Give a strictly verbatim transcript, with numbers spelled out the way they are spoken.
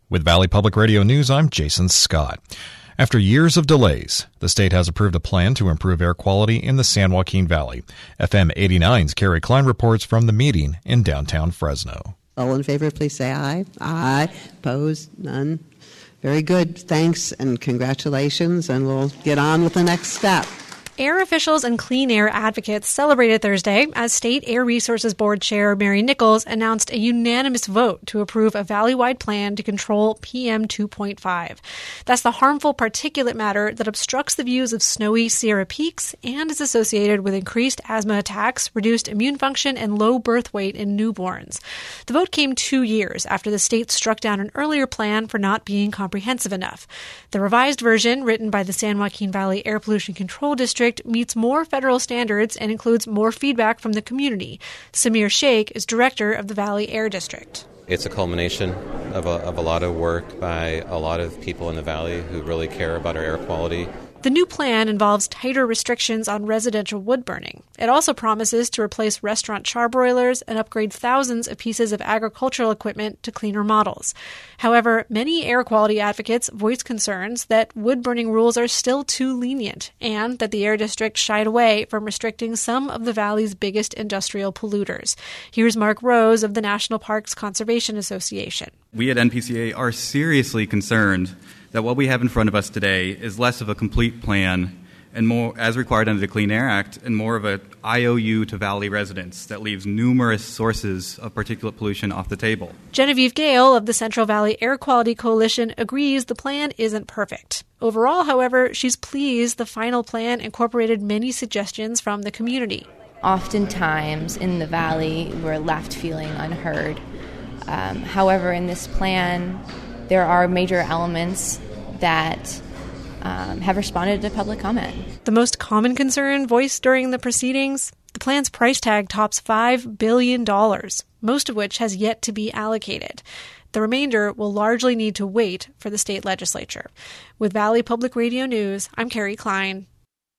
With Valley Public Radio News, I'm Jason Scott. After years of delays, the state has approved a plan to improve air quality in the San Joaquin Valley. F M eighty-nine's Carrie Klein reports from the meeting in downtown Fresno. All in favor, please say aye. Aye. Opposed? None. Very good. Thanks and congratulations, and we'll get on with the next step. Air officials and clean air advocates celebrated Thursday as State Air Resources Board Chair Mary Nichols announced a unanimous vote to approve a valley-wide plan to control P M two point five. That's the harmful particulate matter that obstructs the views of snowy Sierra Peaks and is associated with increased asthma attacks, reduced immune function, and low birth weight in newborns. The vote came two years after the state struck down an earlier plan for not being comprehensive enough. The revised version, written by the San Joaquin Valley Air Pollution Control District, meets more federal standards and includes more feedback from the community. Samir Sheikh is director of the Valley Air District. It's a culmination of a, of a lot of work by a lot of people in the valley who really care about our air quality. The new plan involves tighter restrictions on residential wood burning. It also promises to replace restaurant charbroilers and upgrade thousands of pieces of agricultural equipment to cleaner models. However, many air quality advocates voice concerns that wood burning rules are still too lenient and that the Air District shied away from restricting some of the valley's biggest industrial polluters. Here's Mark Rose of the National Parks Conservation Association. We at N P C A are seriously concerned that what we have in front of us today is less of a complete plan and more, as required under the Clean Air Act, and more of an I O U to Valley residents that leaves numerous sources of particulate pollution off the table. Genevieve Gale of the Central Valley Air Quality Coalition agrees the plan isn't perfect. Overall, however, she's pleased the final plan incorporated many suggestions from the community. Oftentimes in the valley, we're left feeling unheard. Um, however, in this plan, there are major elements that um, have responded to public comment. The most common concern voiced during the proceedings, the plan's price tag tops five billion dollars, most of which has yet to be allocated. The remainder will largely need to wait for the state legislature. With Valley Public Radio News, I'm Carrie Klein.